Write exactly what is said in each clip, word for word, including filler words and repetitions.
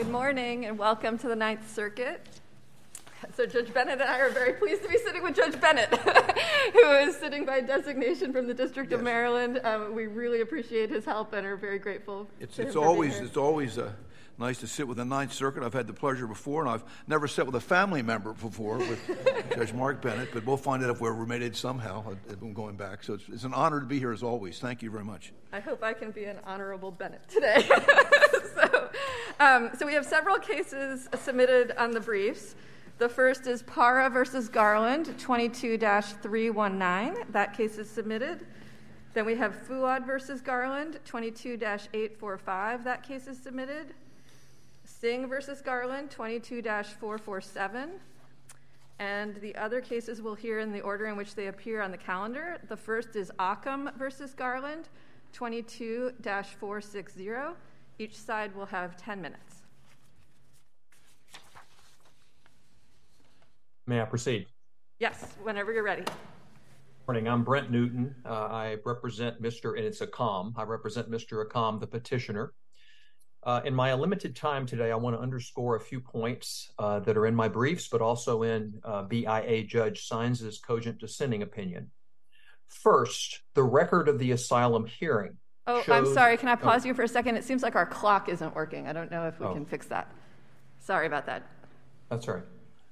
Good morning and welcome to the Ninth Circuit. So Judge Bennett and I are very pleased to be sitting with Judge Bennett, who is sitting by designation from the District yes. of Maryland. Um, we really appreciate his help and are very grateful. It's, to it's, him always, for it's always uh, nice to sit with the Ninth Circuit. I've had the pleasure before, and I've never sat with a family member before with Judge Mark Bennett, but we'll find out if we're related somehow going back. So it's, it's an honor to be here as always. Thank you very much. I hope I can be an honorable Bennett today. so, um, so we have several cases submitted on the briefs. The first is Parra versus Garland, twenty-two dash three nineteen. That case is submitted. Then we have Fuad versus Garland, twenty-two dash eight forty-five. That case is submitted. Singh versus Garland, twenty-two dash four forty-seven. And the other cases we'll hear in the order in which they appear on the calendar. The first is Occam versus Garland, twenty-two dash four sixty. Each side will have ten minutes. May I proceed? Yes, whenever you're ready. Morning, I'm Brent Newton. Uh, I represent Mister and it's Occam. I represent Mister Occam, the petitioner. Uh, in my limited time today, I want to underscore a few points uh, that are in my briefs, but also in uh, B I A Judge Sines' cogent dissenting opinion. First, the record of the asylum hearing. Oh, shows... I'm sorry. Can I pause oh. you for a second? It seems like our clock isn't working. I don't know if we oh. can fix that. Sorry about that. That's all right.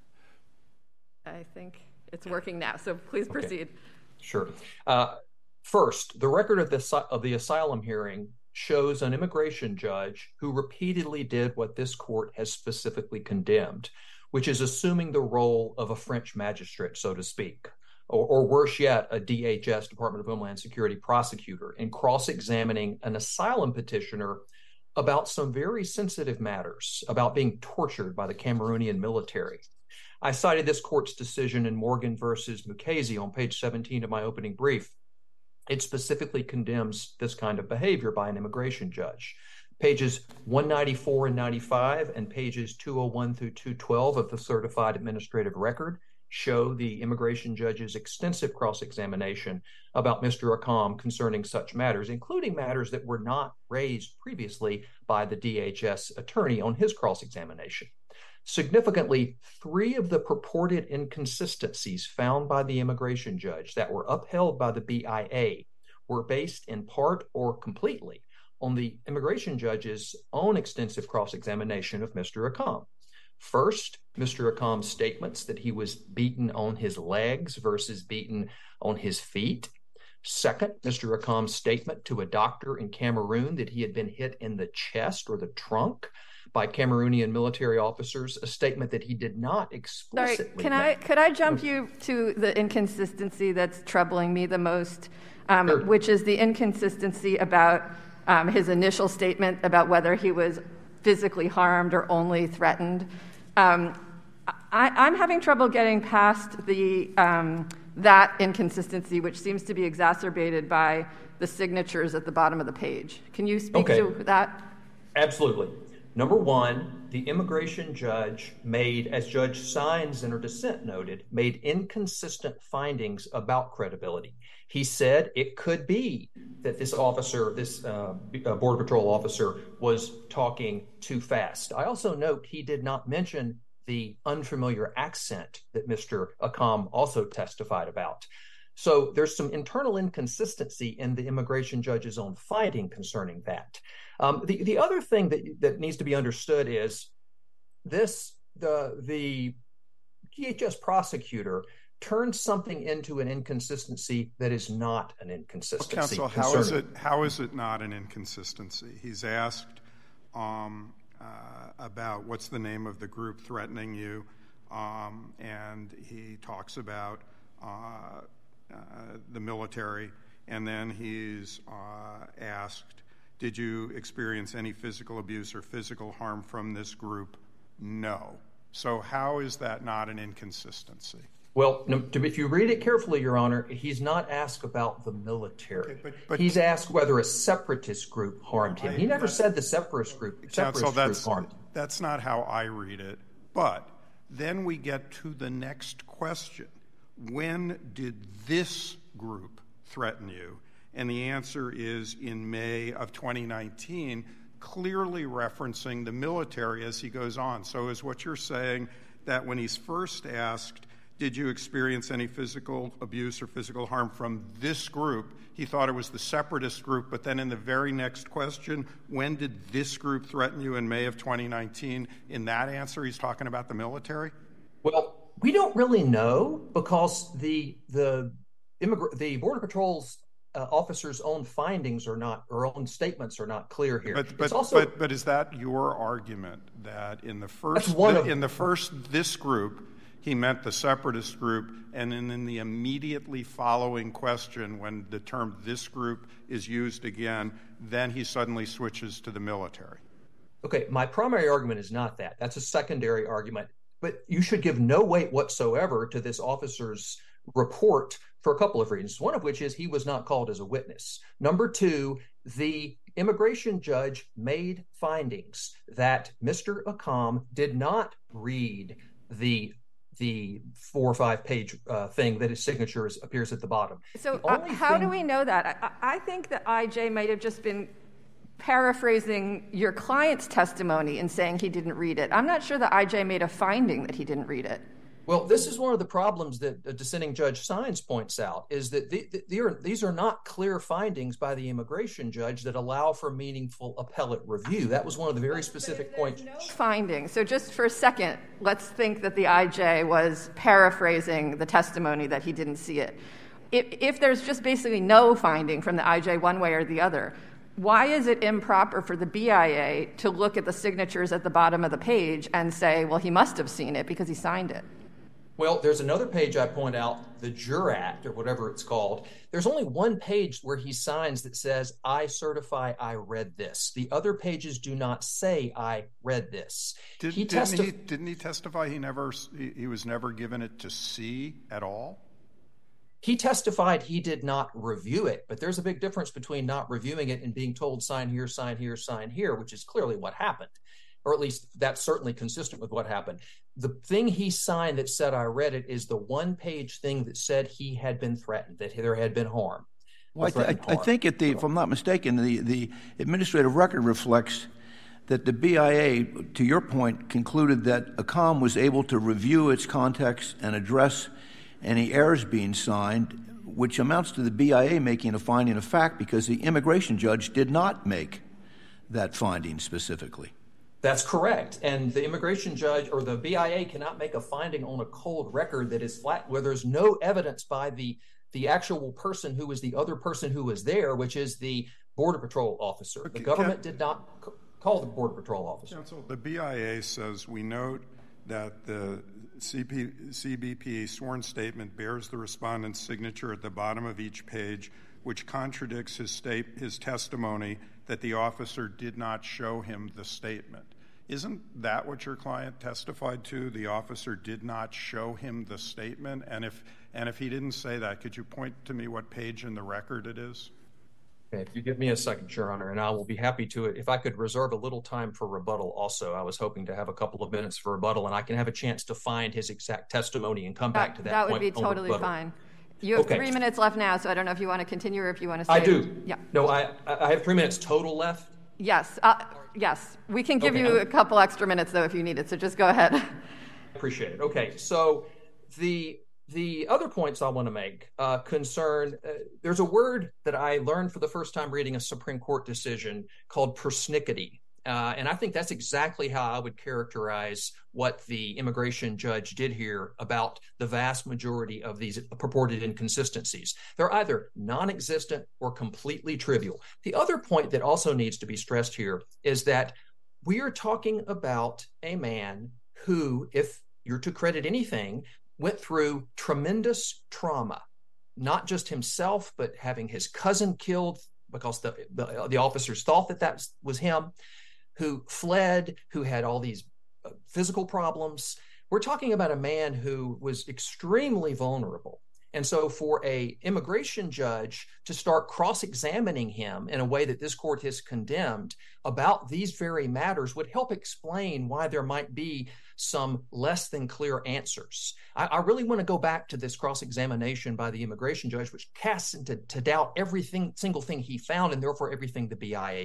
I think it's working now, so please proceed. Okay. Sure. Uh, first, the record of the, of the asylum hearing shows an immigration judge who repeatedly did what this court has specifically condemned, which is assuming the role of a French magistrate, so to speak, or, or worse yet, a D H S, Department of Homeland Security prosecutor, in cross-examining an asylum petitioner about some very sensitive matters, about being tortured by the Cameroonian military. I cited this court's decision in Morgan versus Mukasey on page seventeen of my opening brief. It specifically condemns this kind of behavior by an immigration judge. Pages one ninety-four and ninety-five and pages two oh one through two twelve of the certified administrative record show the immigration judge's extensive cross-examination about Mister Occam concerning such matters, including matters that were not raised previously by the D H S attorney on his cross-examination. Significantly, three of the purported inconsistencies found by the immigration judge that were upheld by the B I A were based in part or completely on the immigration judge's own extensive cross-examination of Mister Occam. First, Mister Occam's statements that he was beaten on his legs versus beaten on his feet. Second, Mister Occam's statement to a doctor in Cameroon that he had been hit in the chest or the trunk by Cameroonian military officers, a statement that he did not explicitly Sorry, can I, could I jump you to the inconsistency that's troubling me the most, um, sure. which is the inconsistency about um, his initial statement about whether he was physically harmed or only threatened. Um, I, I'm having trouble getting past the um, that inconsistency, which seems to be exacerbated by the signatures at the bottom of the page. Can you speak okay. to that? Absolutely. Number one, the immigration judge made, as Judge Sines in her dissent noted, made inconsistent findings about credibility. He said it could be that this officer, this uh, Border Patrol officer, was talking too fast. I also note he did not mention the unfamiliar accent that Mister Occam also testified about. So there's some internal inconsistency in the immigration judge's own finding concerning that. Um, the, the other thing that, that needs to be understood is this, the, the D H S prosecutor turned something into an inconsistency that is not an inconsistency. Well, counsel, how is it, how is it not an inconsistency? He's asked um, uh, about what's the name of the group threatening you, um, and he talks about uh, uh, the military, and then he's uh, asked, did you experience any physical abuse or physical harm from this group? No. So how is that not an inconsistency? Well, no, if you read it carefully, Your Honor, he's not asked about the military. Okay, but, but, he's asked whether a separatist group harmed him. I, he never said the separatist group, separatist counsel, group harmed him. That's not how I read it. But then we get to the next question. When did this group threaten you? And the answer is in May of twenty nineteen, clearly referencing the military as he goes on. So is what you're saying that when he's first asked, did you experience any physical abuse or physical harm from this group, he thought it was the separatist group, but then in the very next question, when did this group threaten you in May of twenty nineteen? In that answer, he's talking about the military? Well, we don't really know because the the immigr- the Border Patrol's uh, officers' own findings are not, or own statements are not clear here. But but, it's also, but but is that your argument that in the first one of, in the first this group he meant the separatist group, and then in the immediately following question, when the term this group is used again, then he suddenly switches to the military? Okay, my primary argument is not that. That's a secondary argument. But you should give no weight whatsoever to this officer's report for a couple of reasons, one of which is he was not called as a witness. Number two, the immigration judge made findings that Mister Akam did not read the the four or five page uh, thing that his signature is, appears at the bottom. So the uh, how thing... do we know that? I, I think that I J might have just been paraphrasing your client's testimony and saying he didn't read it. I'm not sure that I J made a finding that he didn't read it. Well, this is one of the problems that a dissenting Judge Sines points out, is that the, the, are, these are not clear findings by the immigration judge that allow for meaningful appellate review. That was one of the very specific points. No findings. So just for a second, let's think that the I J was paraphrasing the testimony that he didn't see it. If, if there's just basically no finding from the I J one way or the other, why is it improper for the B I A to look at the signatures at the bottom of the page and say, well, he must have seen it because he signed it? Well, there's another page I point out, the Jurat, or whatever it's called. There's only one page where he signs that says, I certify I read this. The other pages do not say I read this. Did, he didn't, testi- he, didn't he testify he never he, he was never given it to see at all? He testified he did not review it, but there's a big difference between not reviewing it and being told sign here, sign here, sign here, which is clearly what happened, or at least that's certainly consistent with what happened. The thing he signed that said I read it is the one-page thing that said he had been threatened, that there had been harm. Well, I, th- I think, at the, if I'm not mistaken, the, the administrative record reflects that the B I A, to your point, concluded that Akam was able to review its context and address any errors being signed, which amounts to the B I A making a finding of fact because the immigration judge did not make that finding specifically. That's correct. And the immigration judge or the B I A cannot make a finding on a cold record that is flat, where there's no evidence by the, the actual person who was the other person who was there, which is the Border Patrol officer. Okay, the government can, did not c- call the Border Patrol officer. Counsel, the B I A says we note that the C P, C B P sworn statement bears the respondent's signature at the bottom of each page, which contradicts his state, his testimony that the officer did not show him the statement. Isn't that what your client testified to? The officer did not show him the statement? And if and if he didn't say that, could you point to me what page in the record it is? Okay, if you give me a second, Your Honor, and I will be happy to it. If I could reserve a little time for rebuttal also. I was hoping to have a couple of minutes for rebuttal, and I can have a chance to find his exact testimony and come That, back to that that point. would be totally rebuttal. fine. You have Okay. three minutes left now, so I don't know if you want to continue or if you want to stay. I do. Yeah. No, I, I have three minutes total left. Yes. Uh, yes. We can give Okay. you a couple extra minutes, though, if you need it, so just go ahead. Appreciate it. Okay, so the the other points I want to make uh, concern, uh, there's a word that I learned for the first time reading a Supreme Court decision called persnickety. Uh, and I think that's exactly how I would characterize what the immigration judge did here about the vast majority of these purported inconsistencies. They're either non-existent or completely trivial. The other point that also needs to be stressed here is that we are talking about a man who, if you're to credit anything, went through tremendous trauma, not just himself, but having his cousin killed because the, the, the officers thought that that was him, who fled, who had all these physical problems. We're talking about a man who was extremely vulnerable. And so for a immigration judge to start cross-examining him in a way that this court has condemned about these very matters would help explain why there might be some less than clear answers. I, I really want to go back to this cross-examination by the immigration judge, which casts into to doubt everything, single thing he found, and therefore everything the B I A found.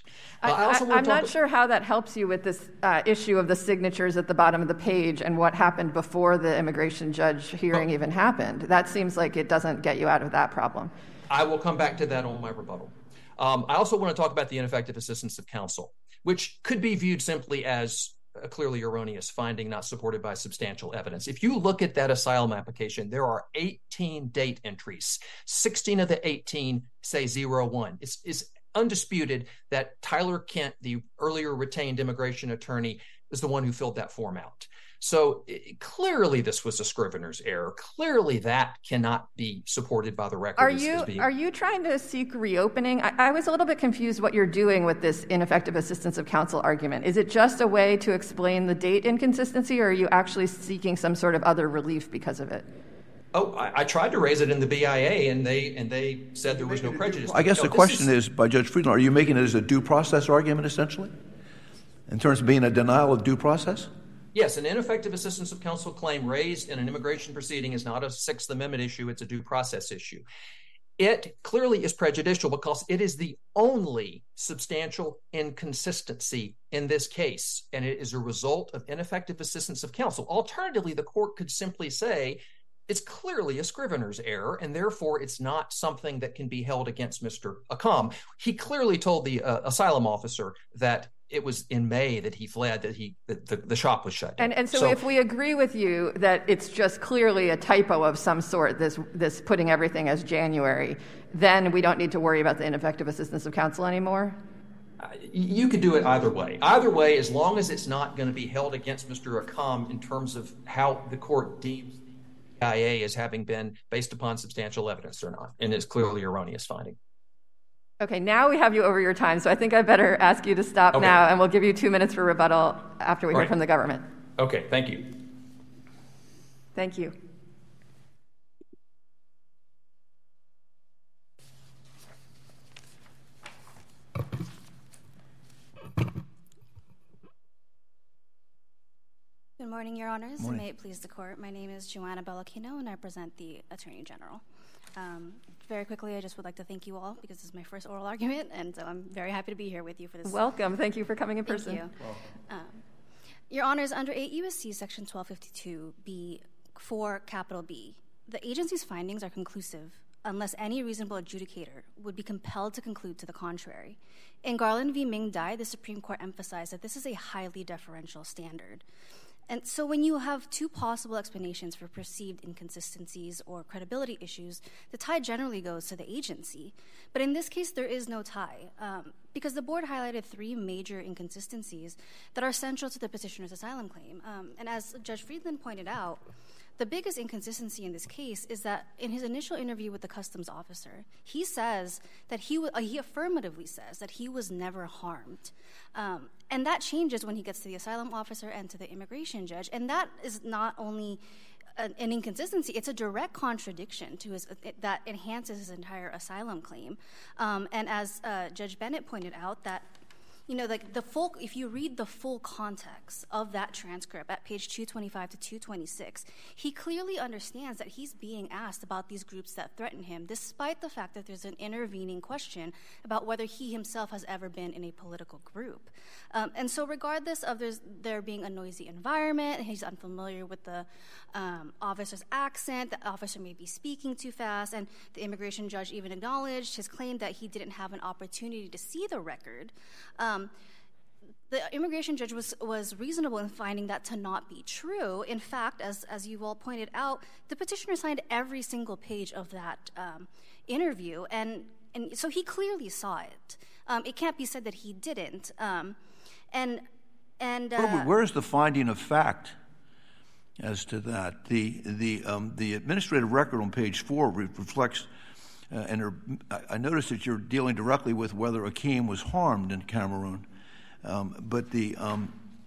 I, uh, I also I, I'm not about- sure how that helps you with this uh, issue of the signatures at the bottom of the page and what happened before the immigration judge hearing oh. even happened. That seems like it doesn't get you out of that problem. I will come back to that on my rebuttal. Um, I also want to talk about the ineffective assistance of counsel, which could be viewed simply as a clearly erroneous finding not supported by substantial evidence. If you look at that asylum application, there are eighteen date entries. sixteen of the eighteen say zero one. It's, it's undisputed that Tyler Kent, the earlier retained immigration attorney, is the one who filled that form out. So it, clearly this was a scrivener's error. Clearly that cannot be supported by the record. Are as, you as being... are you trying to seek reopening? I, I was a little bit confused what you're doing with this ineffective assistance of counsel argument. Is it just a way to explain the date inconsistency, or are you actually seeking some sort of other relief because of it? Oh, I, I tried to raise it in the B I A, and they and they said there was no prejudice. I guess no, the question is... is, by Judge Friedland, are you making it as a due process argument, essentially, in terms of being a denial of due process? Yes, an ineffective assistance of counsel claim raised in an immigration proceeding is not a Sixth Amendment issue, it's a due process issue. It clearly is prejudicial because it is the only substantial inconsistency in this case, and it is a result of ineffective assistance of counsel. Alternatively, the court could simply say it's clearly a scrivener's error, and therefore it's not something that can be held against Mister Akam. He clearly told the uh, asylum officer that it was in May that he fled, that he that the, the shop was shut down. And, and so, so if we agree with you that it's just clearly a typo of some sort, this this putting everything as January, then we don't need to worry about the ineffective assistance of counsel anymore? Uh, you could do it either way. Either way, as long as it's not going to be held against Mister Akam in terms of how the court deems the B I A as having been based upon substantial evidence or not, and it's clearly erroneous finding. Okay, now we have you over your time, so I think I better ask you to stop okay. now, and we'll give you two minutes for rebuttal after we All hear right. from the government. Okay, thank you. Thank you. Good morning, Your Honors. Morning. May it please the Court. My name is Joanna Bellacchino, and I represent the Attorney General. Um, very quickly, I just would like to thank you all because this is my first oral argument, and so I'm very happy to be here with you for this. Welcome. Thank you for coming in Thank person. you. Um, Your Honors, under eight U S C Section twelve fifty-two B four capital B, the agency's findings are conclusive unless any reasonable adjudicator would be compelled to conclude to the contrary. In Garland v. Ming Dai, the Supreme Court emphasized that this is a highly deferential standard. And so when you have two possible explanations for perceived inconsistencies or credibility issues, the tie generally goes to the agency. But in this case, there is no tie, um, because the board highlighted three major inconsistencies that are central to the petitioner's asylum claim. Um, and as Judge Friedland pointed out, the biggest inconsistency in this case is that in his initial interview with the customs officer, he says that he, w- uh, he affirmatively says that he was never harmed. Um, and that changes when he gets to the asylum officer and to the immigration judge. And that is not only an, an inconsistency, it's a direct contradiction to his, it, that enhances his entire asylum claim. Um, and as uh, Judge Bennett pointed out, that You know, like the full, if you read the full context of that transcript at page two twenty-five to two twenty-six, he clearly understands that he's being asked about these groups that threaten him, despite the fact that there's an intervening question about whether he himself has ever been in a political group. Um, and so regardless of there's, there being a noisy environment, and he's unfamiliar with the um, officer's accent, the officer may be speaking too fast, and the immigration judge even acknowledged his claim that he didn't have an opportunity to see the record. Um, the immigration judge was, was reasonable in finding that to not be true. In fact, as, as you've all pointed out, the petitioner signed every single page of that um, interview, and, and so he clearly saw it. Um, it can't be said that he didn't. Um, and and uh, where is the finding of fact as to that? The the um, the administrative record on page four re- reflects, uh, and there, I noticed that you're dealing directly with whether Akeem was harmed in Cameroon, um, but the um,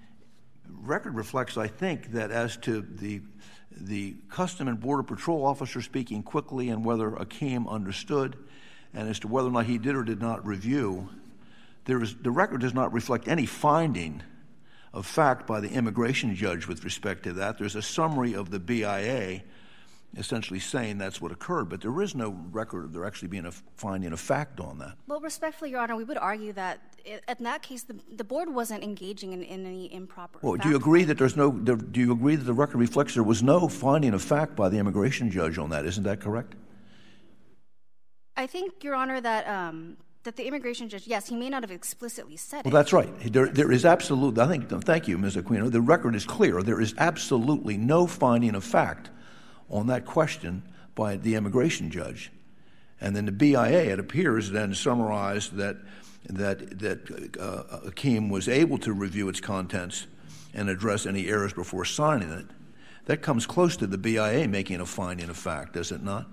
record reflects, I think, that as to the the Custom and Border Patrol officer speaking quickly and whether Akeem understood, and as to whether or not he did or did not review, there is, the record does not reflect any finding of fact by the immigration judge with respect to that. There's a summary of the B I A, essentially saying that's what occurred, but there is no record of there actually being a finding of fact on that. Well, respectfully, Your Honor, we would argue that it, in that case, the, the board wasn't engaging in, in any improper. Well, do you agree that there's no? There, do you agree that the record reflects there was no finding of fact by the immigration judge on that? Isn't that correct? I think, Your Honor, that um, that the immigration judge, yes, he may not have explicitly said well, it. Well, that's right. There, there is absolutely. I think. Thank you, Miz Aquino. The record is clear. There is absolutely no finding of fact on that question by the immigration judge. And then the B I A, it appears, then summarized that that that uh, Akeem was able to review its contents and address any errors before signing it. That comes close to the B I A making a finding of fact, does it not?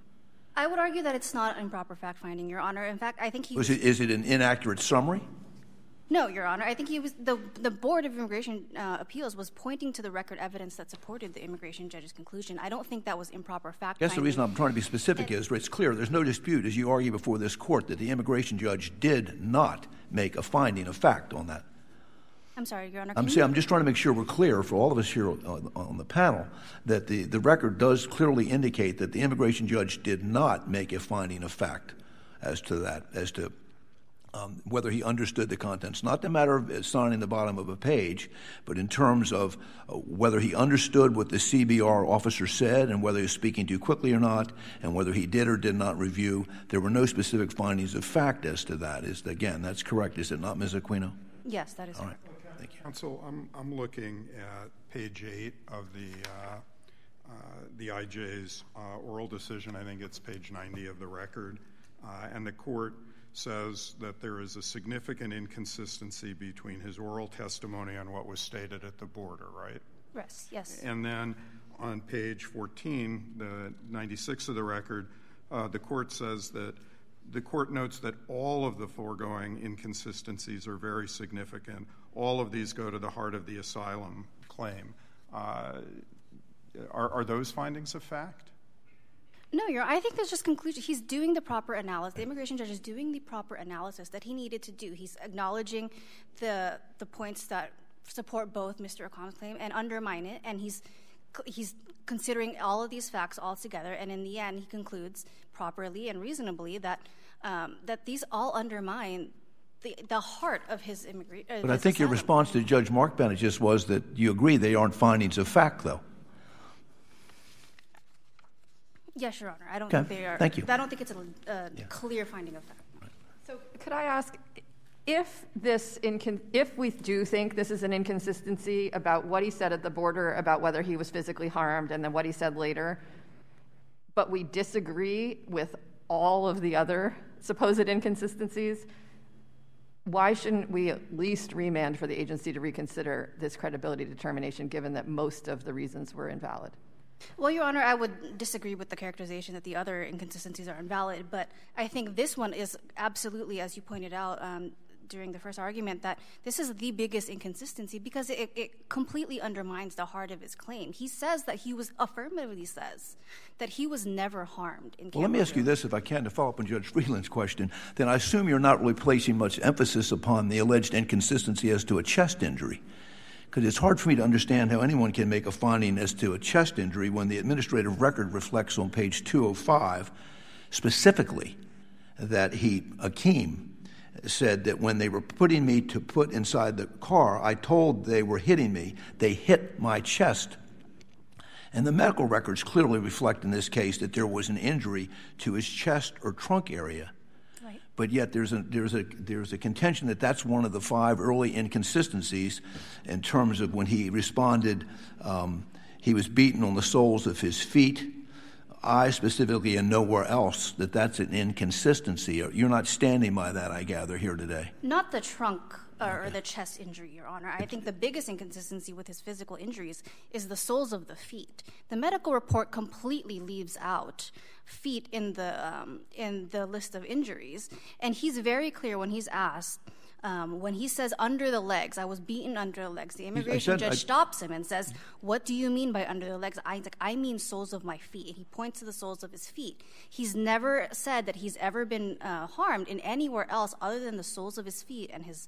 I would argue that it's not improper fact-finding, Your Honor. In fact, I think he was was... It, is it an inaccurate summary? No, Your Honor. I think he was the the Board of Immigration uh, Appeals was pointing to the record evidence that supported the immigration judge's conclusion. I don't think that was improper fact-finding. Yes, the reason I'm trying to be specific and, is it's clear. There's no dispute, as you argue before this court, that the immigration judge did not make a finding of fact on that. I'm sorry, Your Honor. I'm saying I'm just trying to make sure we're clear for all of us here on, on the panel that the, the record does clearly indicate that the immigration judge did not make a finding of fact as to that, as to um, whether he understood the contents. Not the matter of signing the bottom of a page, but in terms of uh, whether he understood what the C B R officer said and whether he was speaking too quickly or not, and whether he did or did not review. There were no specific findings of fact as to that. Is again, that's correct, is it not, Miz Aquino? Yes, that is all correct. Right. Thank you. Counsel, I'm, I'm looking at page eight of the, uh, uh, the I J's uh, oral decision. I think it's page ninety of the record. Uh, and the court says that there is a significant inconsistency between his oral testimony and what was stated at the border, right? Yes, yes. And then on page fourteen, the ninety-six of the record, uh, the court says that the court notes that all of the foregoing inconsistencies are very significant. All of these go to the heart of the asylum claim. Uh, are, are those findings of fact? No, Your Honor. I think that's just conclusion. He's doing the proper analysis. The immigration judge is doing the proper analysis that he needed to do. He's acknowledging the the points that support both Mister Akeem's claim and undermine it, and he's he's considering all of these facts all together. And in the end, he concludes properly and reasonably that um, that these all undermine the the heart of his immigration. Uh, but I think your response to Judge Mark Bennett just was that you agree they aren't findings of fact, though. Yes, Your Honor. I don't okay. think they are. Thank you. I don't think it's a uh, yeah. clear finding of fact. Right. So could I ask, if this incon- if we do think this is an inconsistency about what he said at the border about whether he was physically harmed and then what he said later, but we disagree with all of the other supposed inconsistencies, why shouldn't we at least remand for the agency to reconsider this credibility determination, given that most of the reasons were invalid? Well, Your Honor, I would disagree with the characterization that the other inconsistencies are invalid, but I think this one is absolutely, as you pointed out um, during the first argument, that this is the biggest inconsistency because it, it completely undermines the heart of his claim. He says that he was, affirmatively says, that he was never harmed in Cambodia. Well, let me ask you this, if I can, to follow up on Judge Freeland's question. Then I assume you're not really placing much emphasis upon the alleged inconsistency as to a chest injury. Because it's hard for me to understand how anyone can make a finding as to a chest injury when the administrative record reflects on page two oh five specifically that he, Akeem, said that when they were putting me to put inside the car, I told they were hitting me. They hit my chest. And the medical records clearly reflect in this case that there was an injury to his chest or trunk area. But yet there's a, there's, a, there's a contention that that's one of the five early inconsistencies in terms of when he responded, um, he was beaten on the soles of his feet, I specifically, and nowhere else, that that's an inconsistency. You're not standing by that, I gather, here today. Not the trunk or, or the chest injury, Your Honor. I think the biggest inconsistency with his physical injuries is the soles of the feet. The medical report completely leaves out feet in the um, in the list of injuries, and he's very clear when he's asked. Um, when he says under the legs, I was beaten under the legs, the immigration said, judge I, stops him and says, what do you mean by under the legs? I, like, I mean soles of my feet. And he points to the soles of his feet. He's never said that he's ever been uh, harmed in anywhere else other than the soles of his feet and his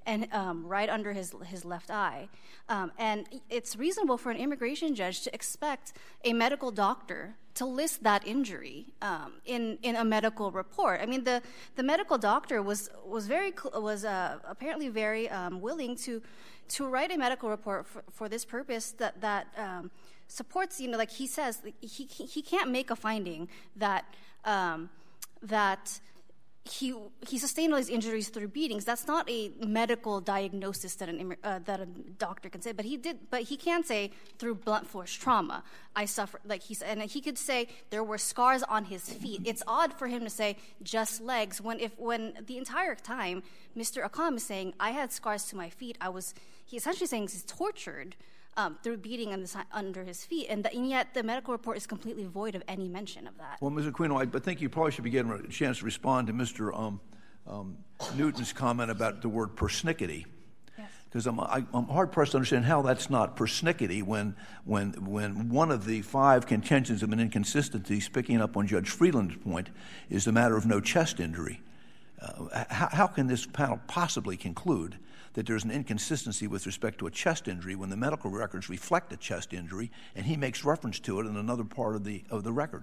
and um, right under his his left eye. Um, and it's reasonable for an immigration judge to expect a medical doctor to list that injury um, in in a medical report. I mean, the the medical doctor was was very was uh, apparently very um, willing to to write a medical report for, for this purpose that that um, supports, you know, like he says, he he can't make a finding that um, that. He he sustained all these injuries through beatings. That's not a medical diagnosis that an uh, that a doctor can say. But he did. But he can say through blunt force trauma, I suffered. Like he said, and he could say there were scars on his feet. It's odd for him to say just legs when if when the entire time Mister Akam is saying I had scars to my feet. I was he essentially saying he's tortured. Um, through beating on the, under his feet, and, the, and yet the medical report is completely void of any mention of that. Well, Miz Aquino, I think you probably should be getting a chance to respond to Mister Um, um, Newton's comment about the word persnickety, because yes. I'm, I, I'm hard-pressed to understand how that's not persnickety when, when, when one of the five contentions of an inconsistency, picking up on Judge Friedland's point, is the matter of no chest injury. Uh, how, how can this panel possibly conclude that there's an inconsistency with respect to a chest injury when the medical records reflect a chest injury, and he makes reference to it in another part of the of the record?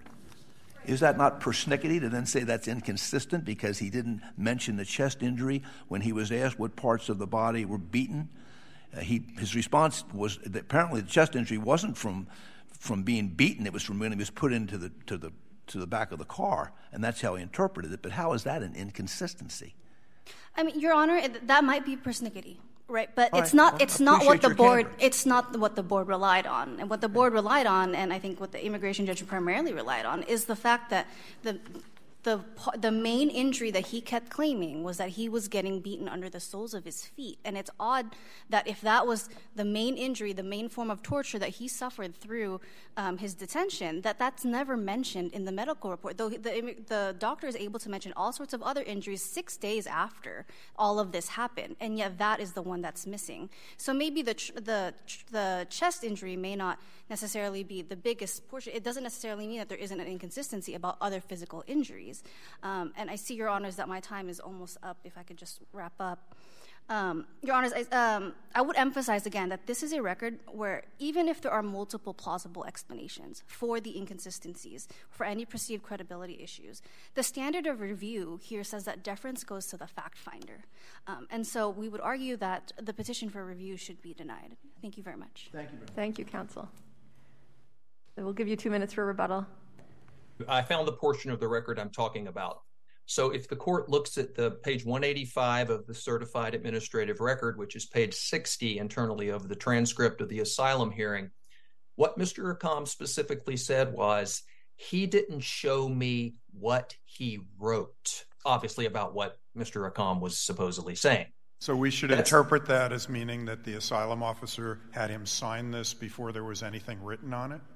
Is that not persnickety to then say that's inconsistent because he didn't mention the chest injury when he was asked what parts of the body were beaten? Uh, he his response was that apparently the chest injury wasn't from from being beaten; it was from when he was put into the to the to the back of the car, and that's how he interpreted it. But how is that an inconsistency? I mean, Your Honor, that might be persnickety, right? But All it's right. not. Well, it's not what the board. Candor. It's not what the board relied on, and what the board relied on, and I think what the immigration judge primarily relied on, is the fact that the the the main injury that he kept claiming was that he was getting beaten under the soles of his feet. And it's odd that if that was the main injury, the main form of torture that he suffered through um, his detention, that that's never mentioned in the medical report. Though the, the doctor is able to mention all sorts of other injuries six days after all of this happened, and yet that is the one that's missing. So maybe the the the chest injury may not necessarily be the biggest portion. It doesn't necessarily mean that there isn't an inconsistency about other physical injuries. Um, and I see, Your Honors, that my time is almost up. If I could just wrap up. Um, Your Honors, I, um, I would emphasize again that this is a record where even if there are multiple plausible explanations for the inconsistencies, for any perceived credibility issues, the standard of review here says that deference goes to the fact finder. Um, and so we would argue that the petition for review should be denied. Thank you very much. Thank you very much. Thank you, counsel. We'll give you two minutes for rebuttal. I found the portion of the record I'm talking about. So if the court looks at the page one eighty-five of the certified administrative record, which is page sixty internally of the transcript of the asylum hearing, what Mister Akam specifically said was he didn't show me what he wrote, obviously about what Mister Akam was supposedly saying. So we should That's, interpret that as meaning that the asylum officer had him sign this before there was anything written on it?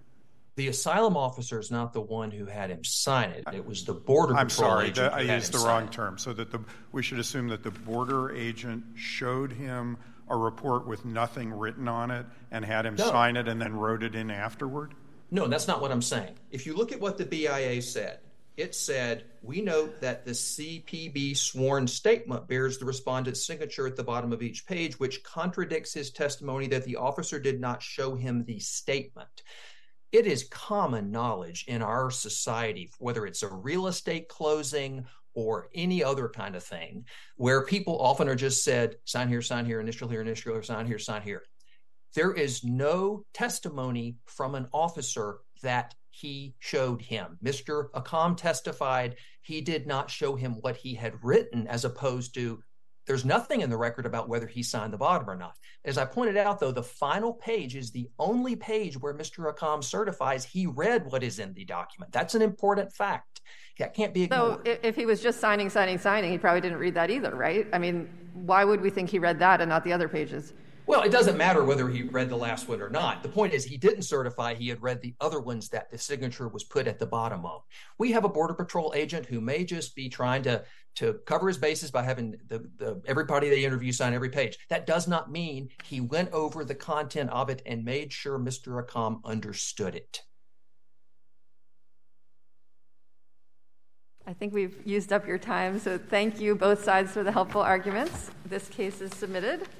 The asylum officer is not the one who had him sign it. It was the border I'm patrol sorry, agent I who had used him the wrong sign it. term. So that the we should assume that the border agent showed him a report with nothing written on it and had him No. sign it and then wrote it in afterward? No, that's not what I'm saying. If you look at what the B I A said, it said, we note that the C P B sworn statement bears the respondent's signature at the bottom of each page, which contradicts his testimony that the officer did not show him the statement. It is common knowledge in our society, whether it's a real estate closing or any other kind of thing, where people often are just said, sign here, sign here, initial here, initial here, sign here, sign here. There is no testimony from an officer that he showed him. Mister Akam testified he did not show him what he had written, as opposed to there's nothing in the record about whether he signed the bottom or not. As I pointed out, though, the final page is the only page where Mister Akam certifies he read what is in the document. That's an important fact. That can't be ignored. So if he was just signing, signing, signing, he probably didn't read that either, right? I mean, why would we think he read that and not the other pages? Well, it doesn't matter whether he read the last one or not. The point is he didn't certify he had read the other ones that the signature was put at the bottom of. We have a Border Patrol agent who may just be trying to, to cover his bases by having the, the everybody they interview sign every page. That does not mean he went over the content of it and made sure Mister Akam understood it. I think we've used up your time, so thank you both sides for the helpful arguments. This case is submitted.